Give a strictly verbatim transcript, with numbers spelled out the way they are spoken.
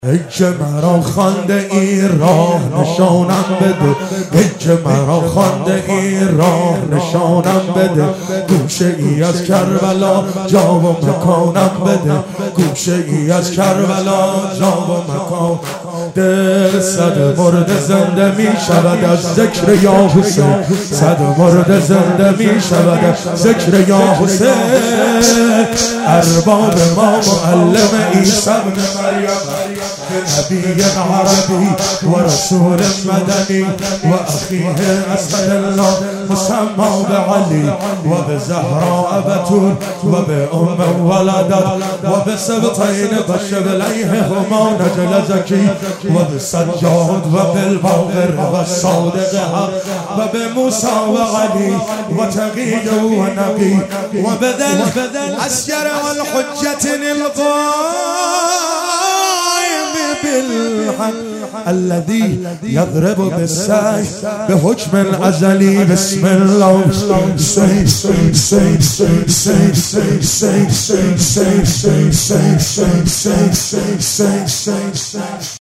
هج مرا خوانده این راه نشانم بده، هج مرا خوانده این راه نشانم بده، گوشه ای از کربلا جا و مکانم بده، گوشه ای از کربلا جا و مکان. دل صد مرد زنده می شود از ذکر یا حسین، صد مرد زنده می شود از ذکر یا حسین. ارباب ما معلم عیسی ابن مریم، نبی عربی و رسول مدنی و اخیه اسد الله مسمى بعلی و بزهراء بتول و بأم ولدت و بسبطین بشبلیه هما نجل زکی و بسجاد و بالباقر و صادق حق و بموسى و علی و تقید و نقی و بدل اسکر والحجة القائم بالحق الذي يضرب بالسيف بحكم الأزلي. بسم الله سيف سيف سيف سيف سيف سيف سيف سيف سيف سيف سيف سيف سيف سيف سيف